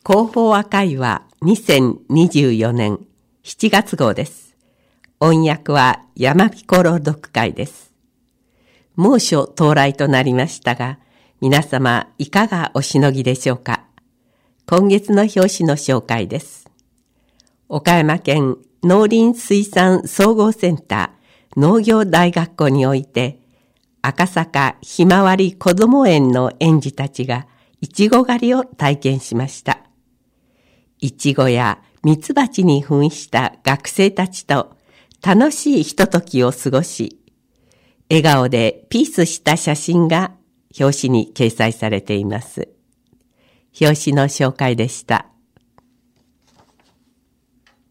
広報和会話2024年7月号です。音訳は山彦朗読会です。猛暑到来となりましたが、皆様いかがおしのぎでしょうか。今月の表紙の紹介です。岡山県農林水産総合センター農業大学校において、赤坂ひまわりこども園の園児たちがいちご狩りを体験しました。いちごやミツバチに扮した学生たちと楽しいひとときを過ごし、笑顔でピースした写真が表紙に掲載されています。表紙の紹介でした。